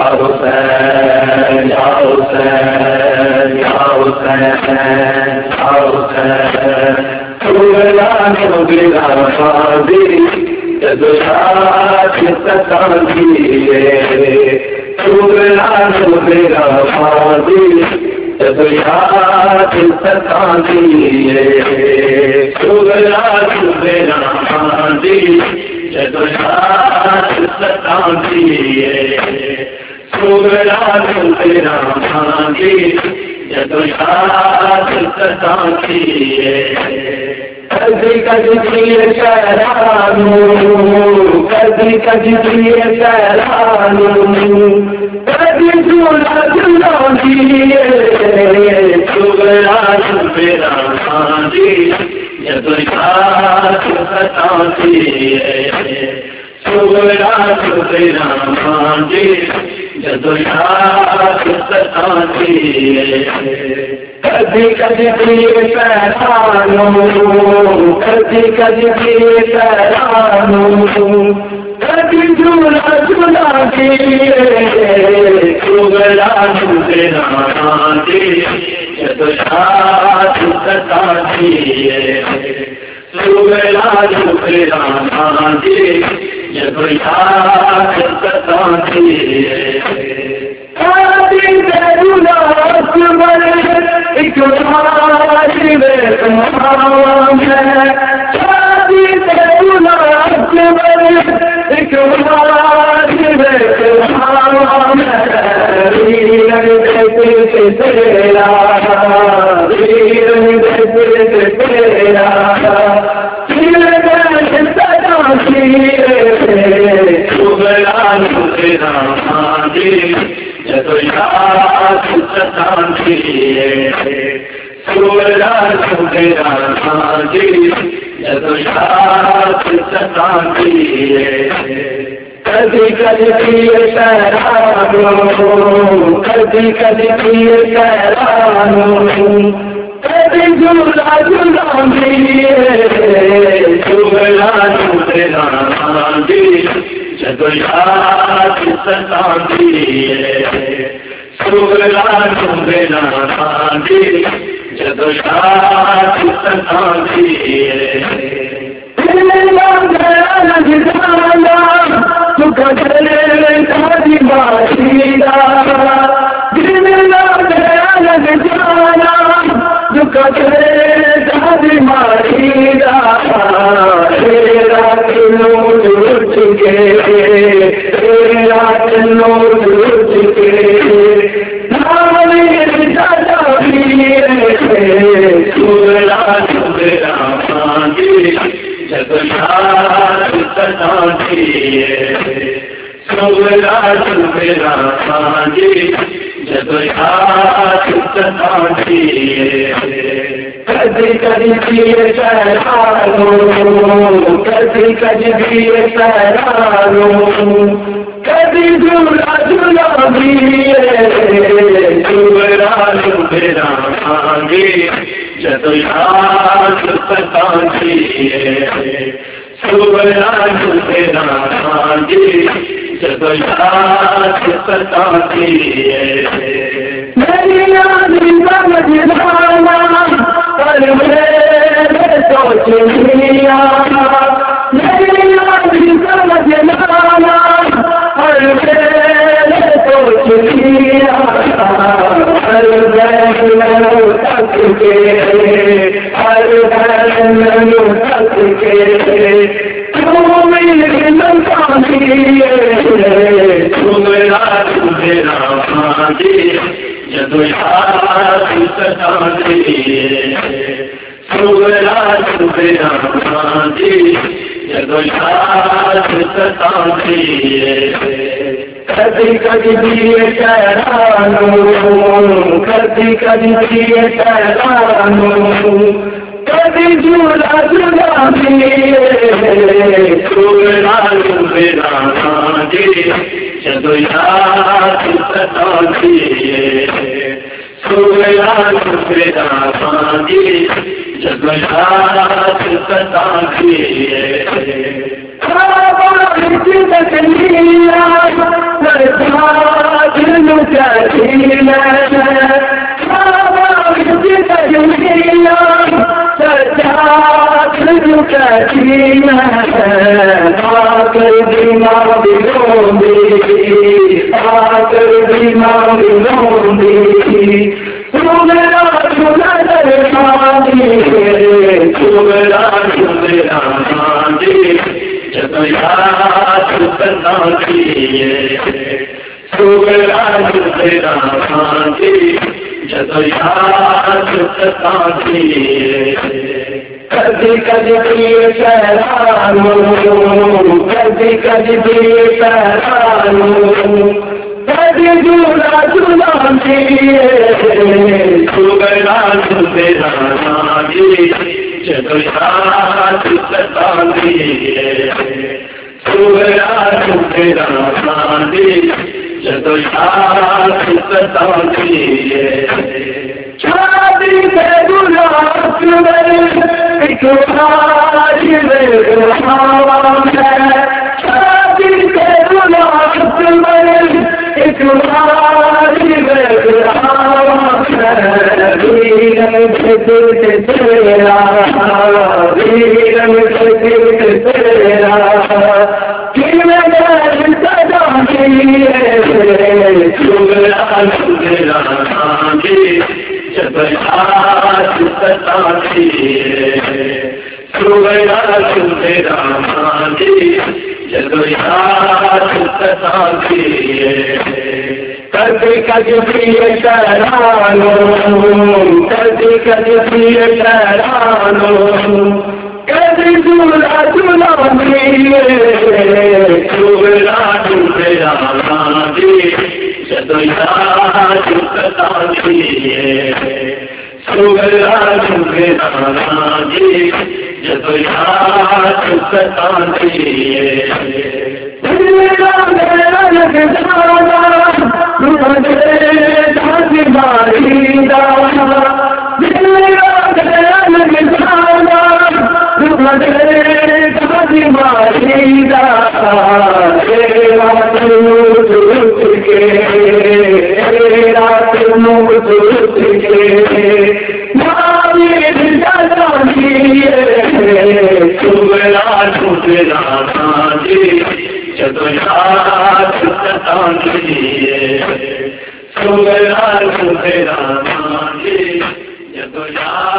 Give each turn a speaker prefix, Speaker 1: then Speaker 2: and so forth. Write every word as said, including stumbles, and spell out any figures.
Speaker 1: हुसैन या हुसैन या हुसैन या हुसैन सुगलानो बिना फादी जदुशात सतांदिए सुगलानो बिना फादी जदुशात सतांदिए सुगलानो बिना फादी जदुशात सतांदिए सुगलानो बिना फादी जदुशात सतांदिए कभी कभी प्रिय शहरानू कभी कभी प्रिय शहरानू कभी झूला झूला दिए सुगला मेरा खादी जदुशात सतांदिए सुगला मेरा खादी जदुशात सतांदिए कभी कभी प्रिय शहरानू कभी कभी प्रिय शहरानू कभी झूला झूला दिए सुगला मेरा खादी जदुशात सतांदिए सुगला मेरा खादी जदुशात सतांदिए एक शादी में तमाम है शादी से गुलाब एक शादी में तमाम है वीरन जैसे तेरा वीरन जैसे तेरा सुगला तेरा खादी जदुशात सतांदिए सुगला मेरा खादी जदुशात सतांदिए कभी कभी प्रिय शहरानू कभी कभी प्रिय शहरानू कभी झूला झूला दिए सुगला मेरा खादी जदुशात सतांदिए सुगला मेरा खादी जदुशात सतांदिए सुख चले शादी बाशीदा दुख चले शादी मारीदा रात नूर चुके रात नूर चुके सुगला मेरा खादी जदुशात सतांदिए सुगला मेरा खादी जदुशात सतांदिए कभी कभी प्रिय शहरानू कभी कभी प्रिय शहरानू कभी झूला झूला दिए सुगला मेरा खादी जदुशात सतांदिए सुगला मेरा खादी जदुशात सतांदिए मेरी आदमी समझना पर मेरे सोच लिया मेरी आदमी समझना पर मेरे सोच लिया हर बहन तक के हर बहन तक के तू मेरी लंकानी सुगला मेरा खादी जदुशात सतांदिए सुगला मेरा खादी जदुशात सतांदिए कभी कभी प्रिय शहरानू कभी कभी प्रिय शहरानू कभी झूला झूला दिए सुगला मेरा खादी जदुशात सतांदिए सुगला मेरा खादी जदुशात सतांदिए मांगी सुगरा सुंदर मांगी सुगरा सुंदर मांगी जब याद करना चाहिए सुगरा सुंदर मांगी जब याद करना चाहिए कभी कभी दिए पैरानू कभी कभी दिए पैरानू कभी झूला झूला दिए सुगरा सुंदर मांगी जब याद करना चाहिए सुगरा सुंदर मांगी जब याद करना चाहिए शादी के गुलाब में एक हारी में हाम है शादी के गुलाब में एक हारी में हाम है वीरन से दिल तेरा वीरन से दिल तेरा कि मैंने सदा दिए सुगरा सुगरा मांगी जब याद करना चाहिए सुगरा सुंदर मांगी जब याद करना चाहिए कभी कभी प्रिय करानो कभी कभी प्रिय करानो कभी झूला झूला मिले सुगरा सुंदर मांगी जब याद करना चाहिए सुगरा सुंदर मांगी जब याद करना चाहिए मेरा मेरा लगदाना तुझे धानी मारी दाना मेरा मेरा लगदाना तुझे धानी मारी दाना रात मुझ के रात मुझ के मारी दादा सुगरा सुगरा मांगी जब याद करना चाहिए सुगरा सुगरा मांगी जब याद